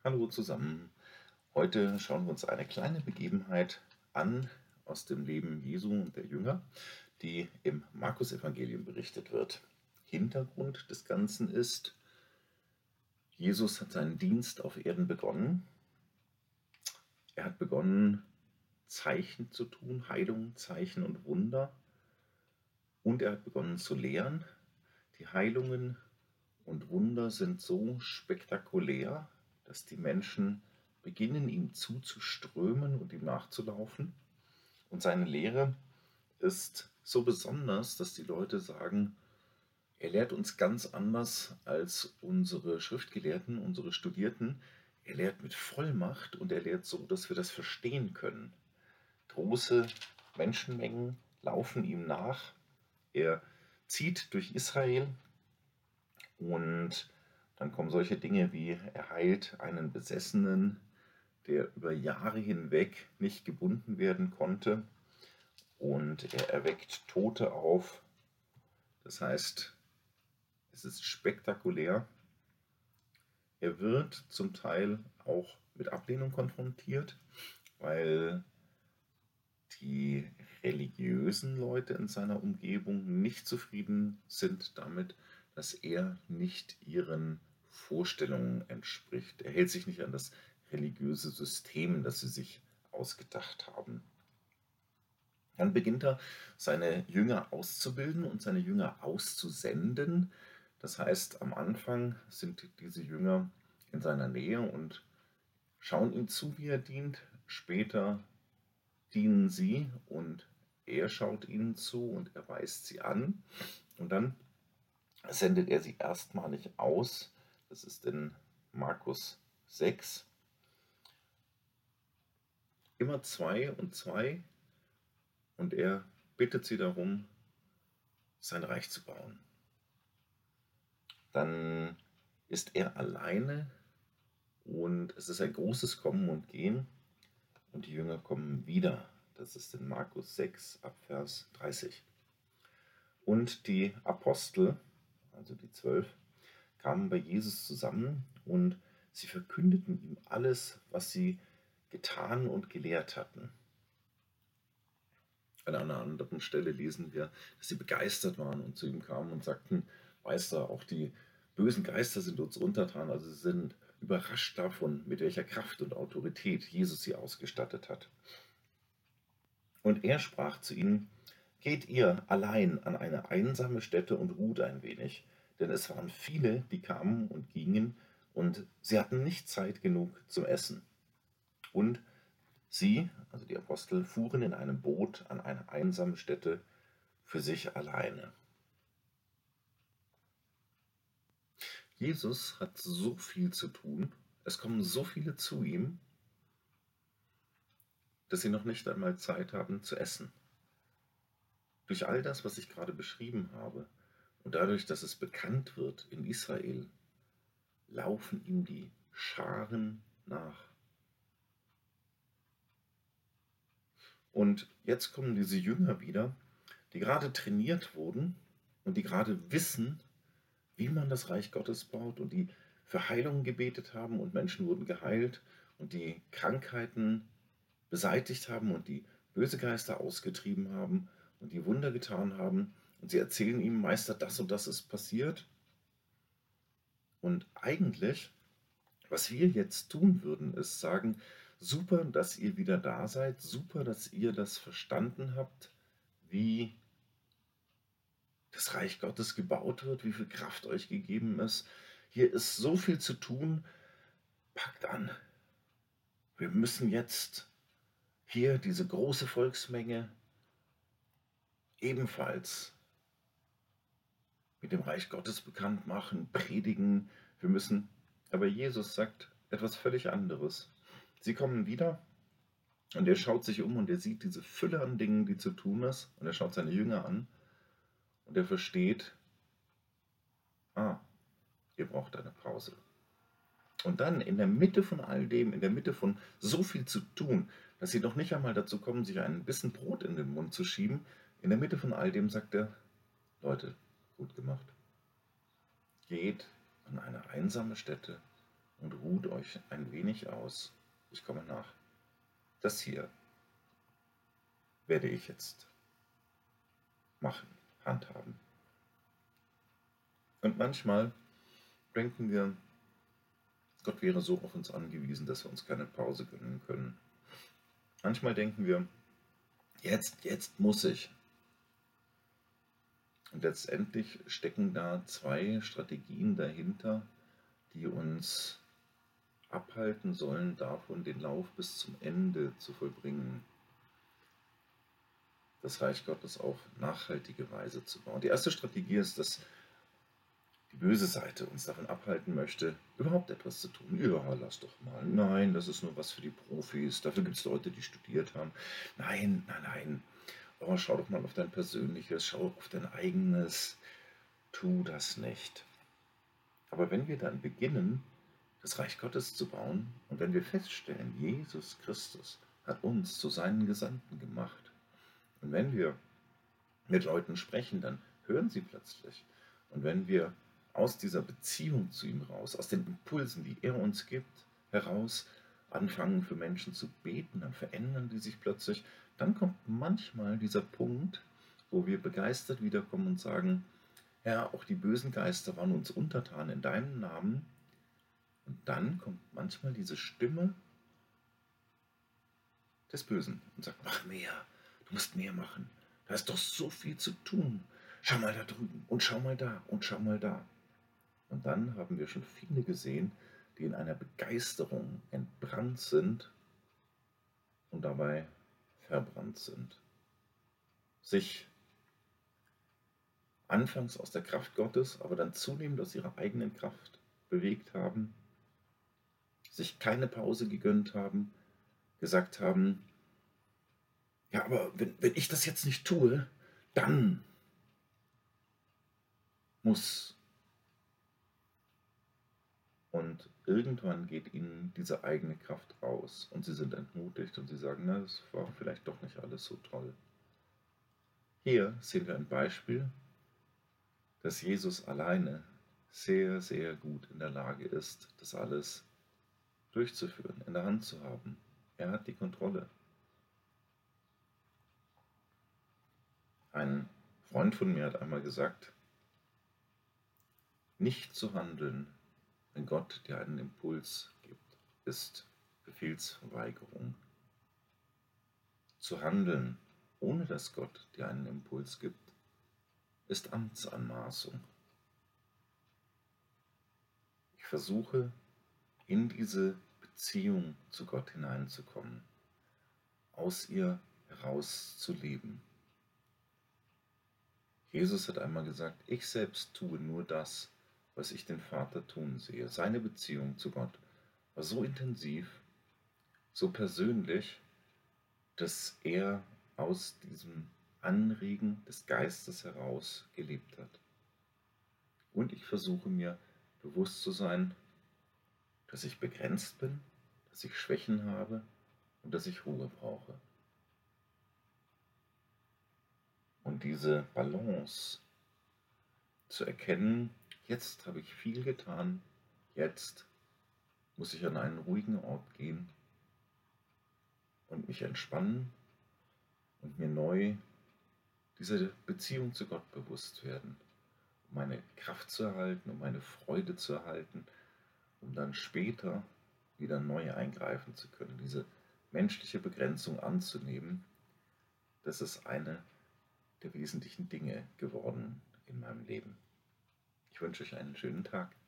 Hallo zusammen. Heute schauen wir uns eine kleine Begebenheit an aus dem Leben Jesu und der Jünger, die im Markus-Evangelium berichtet wird. Hintergrund des Ganzen ist, Jesus hat seinen Dienst auf Erden begonnen. Er hat begonnen, Zeichen zu tun, Heilungen, Zeichen und Wunder. Und er hat begonnen zu lehren. Die Heilungen und Wunder sind so spektakulär, dass die Menschen beginnen, ihm zuzuströmen und ihm nachzulaufen. Und seine Lehre ist so besonders, dass die Leute sagen, er lehrt uns ganz anders als unsere Schriftgelehrten, unsere Studierten. Er lehrt mit Vollmacht und er lehrt so, dass wir das verstehen können. Große Menschenmengen laufen ihm nach. Er zieht durch Israel und dann kommen solche Dinge wie er heilt einen Besessenen, der über Jahre hinweg nicht gebunden werden konnte, und er erweckt Tote auf. Das heißt, es ist spektakulär. Er wird zum Teil auch mit Ablehnung konfrontiert, weil die religiösen Leute in seiner Umgebung nicht zufrieden sind damit, dass er nicht ihren Vorstellungen entspricht. Er hält sich nicht an das religiöse System, das sie sich ausgedacht haben. Dann beginnt er, seine Jünger auszubilden und seine Jünger auszusenden. Das heißt, am Anfang sind diese Jünger in seiner Nähe und schauen ihm zu, wie er dient. Später dienen sie und er schaut ihnen zu und er weist sie an. Und dann sendet er sie erstmalig aus. Das ist in Markus 6. Immer zwei und zwei. Und er bittet sie darum, sein Reich zu bauen. Dann ist er alleine und es ist ein großes Kommen und Gehen und die Jünger kommen wieder. Das ist in Markus 6 ab Vers 30. Und die Apostel, also die 12, kamen bei Jesus zusammen und sie verkündeten ihm alles, was sie getan und gelehrt hatten. An einer anderen Stelle lesen wir, dass sie begeistert waren und zu ihm kamen und sagten, Meister, auch die bösen Geister sind uns untertan. Also sie sind überrascht davon, mit welcher Kraft und Autorität Jesus sie ausgestattet hat. Und er sprach zu ihnen, geht ihr allein an eine einsame Stätte und ruht ein wenig, denn es waren viele, die kamen und gingen, und sie hatten nicht Zeit genug zum Essen. Und sie, also die Apostel, fuhren in einem Boot an eine einsame Stätte für sich alleine. Jesus hat so viel zu tun, es kommen so viele zu ihm, dass sie noch nicht einmal Zeit haben zu essen. Durch all das, was ich gerade beschrieben habe, und dadurch, dass es bekannt wird in Israel, laufen ihm die Scharen nach. Und jetzt kommen diese Jünger wieder, die gerade trainiert wurden und die gerade wissen, wie man das Reich Gottes baut und die für Heilung gebetet haben und Menschen wurden geheilt und die Krankheiten beseitigt haben und die böse Geister ausgetrieben haben und die Wunder getan haben. Und sie erzählen ihm, Meister, das und das ist passiert. Und eigentlich, was wir jetzt tun würden, ist sagen, super, dass ihr wieder da seid, super, dass ihr das verstanden habt, wie das Reich Gottes gebaut wird, wie viel Kraft euch gegeben ist. Hier ist so viel zu tun, packt an. Wir müssen jetzt hier diese große Volksmenge ebenfalls mit dem Reich Gottes bekannt machen, predigen. Wir müssen, aber Jesus sagt etwas völlig anderes. Sie kommen wieder und er schaut sich um und er sieht diese Fülle an Dingen, die zu tun ist, und er schaut seine Jünger an und er versteht, ihr braucht eine Pause. Und dann in der Mitte von all dem, in der Mitte von so viel zu tun, dass sie noch nicht einmal dazu kommen, sich ein bisschen Brot in den Mund zu schieben, in der Mitte von all dem sagt er, Leute, gut gemacht. Geht an eine einsame Stätte und ruht euch ein wenig aus. Ich komme nach. Das hier werde ich jetzt machen, handhaben. Und manchmal denken wir, Gott wäre so auf uns angewiesen, dass wir uns keine Pause gönnen können. Manchmal denken wir, jetzt muss ich. Und letztendlich stecken da zwei Strategien dahinter, die uns abhalten sollen, davon den Lauf bis zum Ende zu vollbringen. Das Reich Gottes auf nachhaltige Weise zu bauen. Die erste Strategie ist, dass die böse Seite uns davon abhalten möchte, überhaupt etwas zu tun. Ja, lass doch mal. Nein, das ist nur was für die Profis. Dafür gibt es Leute, die studiert haben. Nein, nein, nein. Oh, schau doch mal auf dein Persönliches, schau auf dein eigenes. Tu das nicht. Aber wenn wir dann beginnen, das Reich Gottes zu bauen und wenn wir feststellen, Jesus Christus hat uns zu seinen Gesandten gemacht und wenn wir mit Leuten sprechen, dann hören sie plötzlich. Und wenn wir aus dieser Beziehung zu ihm raus, aus den Impulsen, die er uns gibt, heraus anfangen für Menschen zu beten, dann verändern die sich plötzlich. Dann kommt manchmal dieser Punkt, wo wir begeistert wiederkommen und sagen, Herr, auch die bösen Geister waren uns untertan in deinem Namen. Und dann kommt manchmal diese Stimme des Bösen und sagt, mach mehr, du musst mehr machen. Da ist doch so viel zu tun. Schau mal da drüben und schau mal da und schau mal da. Und dann haben wir schon viele gesehen, die in einer Begeisterung entbrannt sind und dabei verbrannt sind. Sich anfangs aus der Kraft Gottes, aber dann zunehmend aus ihrer eigenen Kraft bewegt haben, sich keine Pause gegönnt haben, gesagt haben, ja, aber wenn ich das jetzt nicht tue, dann muss. Und irgendwann geht ihnen diese eigene Kraft aus und sie sind entmutigt und sie sagen, na, das war vielleicht doch nicht alles so toll. Hier sehen wir ein Beispiel, dass Jesus alleine sehr, sehr gut in der Lage ist, das alles durchzuführen, in der Hand zu haben. Er hat die Kontrolle. Ein Freund von mir hat einmal gesagt, nicht zu handeln, wenn Gott dir einen Impuls gibt, ist Befehlsverweigerung. Zu handeln, ohne dass Gott dir einen Impuls gibt, ist Amtsanmaßung. Ich versuche, in diese Beziehung zu Gott hineinzukommen, aus ihr heraus zu leben. Jesus hat einmal gesagt, ich selbst tue nur das, was ich den Vater tun sehe. Seine Beziehung zu Gott war so intensiv, so persönlich, dass er aus diesem Anregen des Geistes heraus gelebt hat. Und ich versuche mir bewusst zu sein, dass ich begrenzt bin, dass ich Schwächen habe und dass ich Ruhe brauche. Und diese Balance zu erkennen, jetzt habe ich viel getan, jetzt muss ich an einen ruhigen Ort gehen und mich entspannen und mir neu diese Beziehung zu Gott bewusst werden, um meine Kraft zu erhalten, um meine Freude zu erhalten, um dann später wieder neu eingreifen zu können, diese menschliche Begrenzung anzunehmen. Das ist eine der wesentlichen Dinge geworden in meinem Leben. Ich wünsche euch einen schönen Tag.